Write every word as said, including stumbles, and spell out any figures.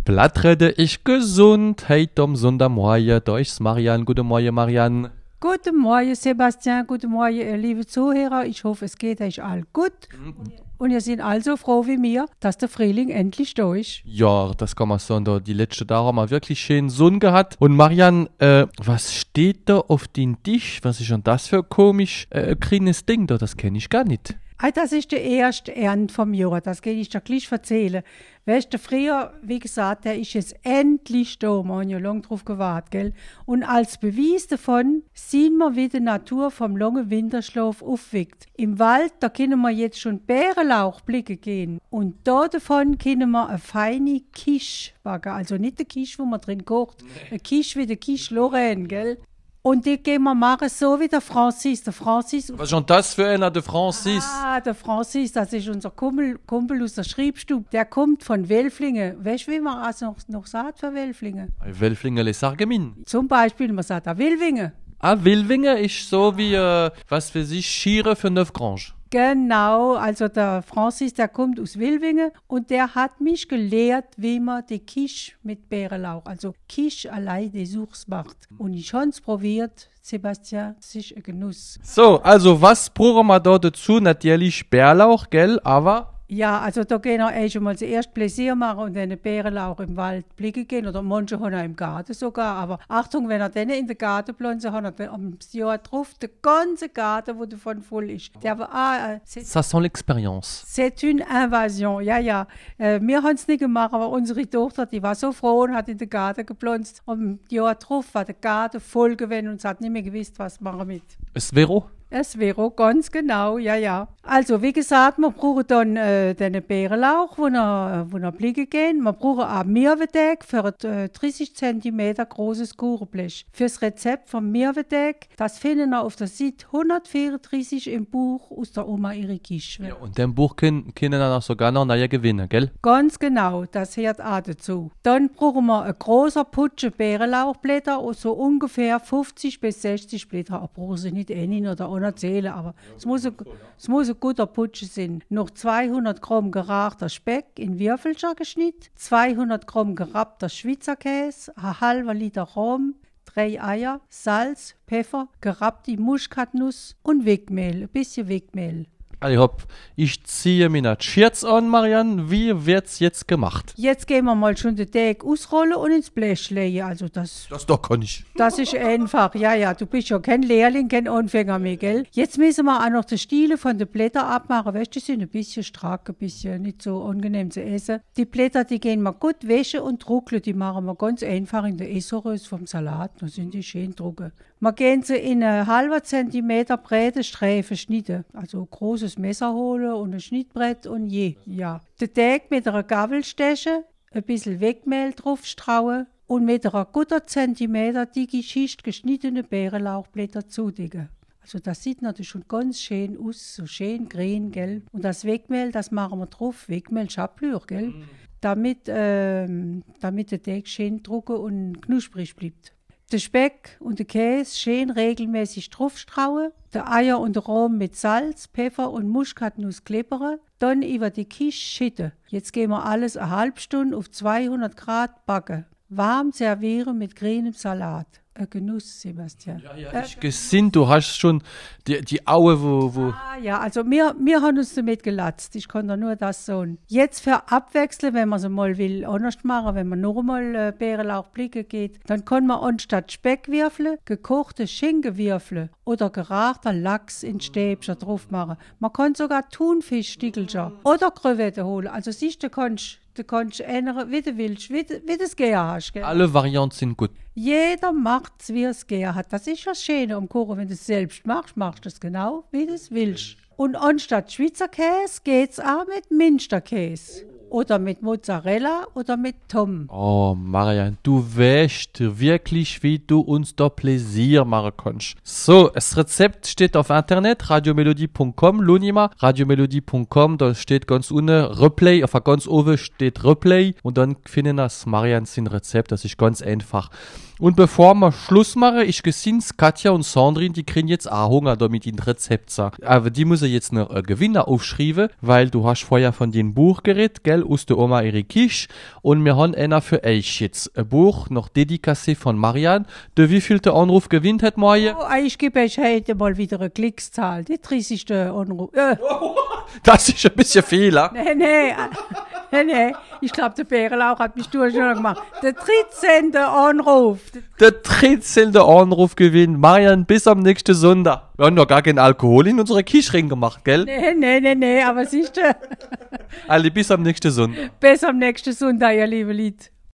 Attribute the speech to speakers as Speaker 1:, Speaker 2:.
Speaker 1: Blattrede ich gesund, heute am Sonntagmorgen, da ist Marianne. Guten Morgen, Marianne.
Speaker 2: Guten Morgen, Sebastian. Guten Morgen, ihr liebe Zuhörer. Ich hoffe, es geht euch all gut. Und ihr seid also froh wie mir, dass der Frühling endlich da ist.
Speaker 1: Ja, das kann man sagen. Da die letzten Tage haben wir wirklich schön Sonne gehabt. Und Marianne, äh, was steht da auf den Tisch? Was ist denn das für ein komisch äh, grünes Ding da? Das kenne ich gar nicht.
Speaker 2: Ah, das ist der erste Ernte vom Jahr, das kann ich dir gleich erzählen. Weißt du, früher, wie gesagt, der ist jetzt endlich da, wir haben ja lange drauf gewartet, gell? Und als Beweis davon sehen wir, wie die Natur vom langen Winterschlaf aufweckt. Im Wald, da können wir jetzt schon Bärenlauch blicken gehen. Und da davon können wir eine feine Quiche backen. Also nicht eine Quiche, wo man drin kocht, nee. Eine Quiche wie der Quiche Lorraine, gell? Und die gehen wir machen so wie der Francis. Der Francis.
Speaker 1: Was ist denn das für einer, der Francis?
Speaker 2: Ah, der Francis, das ist unser Kumpel, Kumpel aus der Schreibstube. Der kommt von Welflingen. Weißt du, wie man also noch, noch sagt für Welflingen?
Speaker 1: Welflingen les Argemin.
Speaker 2: Zum Beispiel, man sagt auch Wilwingen.
Speaker 1: Ah, Wilwingen ist so wie, äh, was für sich, Schiere für Neufgrange.
Speaker 2: Genau, also der Francis, der kommt aus Wilwingen und der hat mich gelehrt, wie man die Quiche mit Bärenlauch, also Quiche allein des Sours macht. Und ich habe es probiert, Sebastian, es ist ein Genuss.
Speaker 1: So, also was brauchen wir da dazu? Natürlich Bärlauch, gell, aber...
Speaker 2: Ja, also da gehen wir erst einmal zuerst Pläsier machen und dann Bärenlauch im Wald blicken gehen. Oder manche haben auch im Garten sogar. Aber Achtung, wenn er dann in den Garten pflanzt, hat er am Jahr drauf den ganzen Garten, der davon voll ist. Der war, ah, äh,
Speaker 1: Ça sent l'expérience.
Speaker 2: C'est une invasion, ja, ja. Äh, wir haben es nicht gemacht, aber unsere Tochter, die war so froh und hat in den Garten gepflanzt. Und im Jahr drauf war der Garten voll gewesen und sie hat nicht mehr gewusst, was machen mit.
Speaker 1: Es Vero?
Speaker 2: Es wäre ganz genau, ja, ja. Also, wie gesagt, wir brauchen dann äh, den Bärenlauch, wo wir, wo wir blicken gehen. Wir brauchen auch Mirwendeck für ein äh, dreißig Zentimeter großes Kuchenblech. Fürs Rezept vom Mirwendeck, das finden wir auf der Seite hundertvierunddreißig im Buch aus der Oma ihre Quiche.
Speaker 1: Ja, und dem Buch können, können dann auch sogar noch neue gewinnen, gell?
Speaker 2: Ganz genau, das hört auch dazu. Dann brauchen wir ein großer Putsche Bärenlauchblätter, so ungefähr fünfzig bis sechzig Blätter. Ich brauche sie nicht einen oder erzählen, aber es muss, ein, es muss ein guter Putsche sein. Noch zweihundert Gramm gerahchter Speck in Würfelchen geschnitten, zweihundert Gramm gerappter Schweizer Käse, ein halber Liter Rum, drei Eier, Salz, Pfeffer, gerappte Muskatnuss und Wegmehl, ein bisschen Wegmehl.
Speaker 1: Also, hopp, ich ziehe mir das Schürz an, Marianne. Wie wird's jetzt gemacht?
Speaker 2: Jetzt gehen wir mal schon den Teig ausrollen und ins Blech legen. Also das,
Speaker 1: das doch kann ich.
Speaker 2: Das ist einfach. Ja, ja, du bist ja kein Lehrling, kein Anfänger mehr, gell? Jetzt müssen wir auch noch die Stiele von den Blättern abmachen. Weißt du, die sind ein bisschen strack, ein bisschen nicht so angenehm zu essen. Die Blätter, die gehen wir gut wäschen und trocknen. Die machen wir ganz einfach in der Essorös vom Salat. Da sind die schön trocken. Wir gehen sie in einen halben Zentimeter breite Streifen schneiden. Also ein großes Messer holen und ein Schnittbrett und je. Ja. Den Teig mit einer Gabel stechen, ein bisschen Wegmehl drauf strauen und mit einer guten Zentimeter dicke Schicht geschnittene Bärenlauchblätter zudecken. Also das sieht natürlich schon ganz schön aus, so schön grün, gell? Und das Wegmehl, das machen wir drauf, Wegmehl Schablür, gell? Mm. Damit, ähm, damit der Teig schön trocken und knusprig bleibt. Den Speck und den Käse schön regelmäßig draufstrauen, die Eier und den Rahm mit Salz, Pfeffer und Muskatnuss klippern, dann über die Quiche schütten. Jetzt gehen wir alles eine halbe Stunde auf zweihundert Grad backen. Warm servieren mit grünem Salat. Ein Genuss, Sebastian.
Speaker 1: Ja, ja, ich gesehen, du hast schon die, die Aue, wo... wo
Speaker 2: ah, ja, also wir, wir haben uns damit gelatzt. Ich kann da nur das sagen. Jetzt für Abwechseln, wenn man es mal will, anders machen, wenn man nochmal äh, Bärenlauch blicken geht, dann kann man anstatt Speckwürfel gekochte Schinkenwürfel oder gerahter Lachs in Stäbchen drauf machen. Man kann sogar Thunfischstückelchen oder Krevetten holen. Also siehst du, kannst Du kannst ändern, wie du willst, wie du, wie du es gerne hast. Gell?
Speaker 1: Alle Varianten sind gut.
Speaker 2: Jeder macht es, wie er es gerne hat. Das ist das Schöne am Kochen. Wenn du es selbst machst, machst du es genau, wie du es willst. Und anstatt Schweizer Käse geht es auch mit Münsterkäse. Oder mit Mozzarella oder mit Tom.
Speaker 1: Oh, Marianne, du weißt wirklich, wie du uns da Pläsier machen kannst. So, das Rezept steht auf Internet, radiomelodie punkt com, Lunima, radiomelodie punkt com, da steht ganz unten Replay, auf ganz oben steht Replay und dann finden das Marianne sein Rezept, das ist ganz einfach. Und bevor wir Schluss machen, ich gesehen, Katja und Sandrine, die kriegen jetzt auch Hunger, damit die ein Rezept sagen. Aber die müssen jetzt noch äh, Gewinner aufschreiben, weil du hast vorher von dem Buch geredet, gell? gell, aus der Oma ihre Kisch. Und wir haben einer für euch jetzt. Ein Buch, noch Dedikasse von Marianne. Der wievielte Anruf gewinnt hat, Maja?
Speaker 2: Oh, ich gebe euch heute mal wieder eine Klickszahl. Die dreißigste Anruf. Äh.
Speaker 1: Das ist ein bisschen viel, ja?
Speaker 2: Nee, nee. Nee, nee. Ich glaube, der Bärlauch hat mich schon gemacht. Der dreizehnte Anruf.
Speaker 1: Der dreizehnte Anruf gewinnt. Marianne, bis am nächsten Sonntag. Wir haben noch gar keinen Alkohol in unsere Kischring gemacht, gell?
Speaker 2: Nee, nee, nee, nee. Aber siehst du,
Speaker 1: Alle bis am nächsten Sonntag.
Speaker 2: bis am nächsten Sonntag, ihr liebe Leute.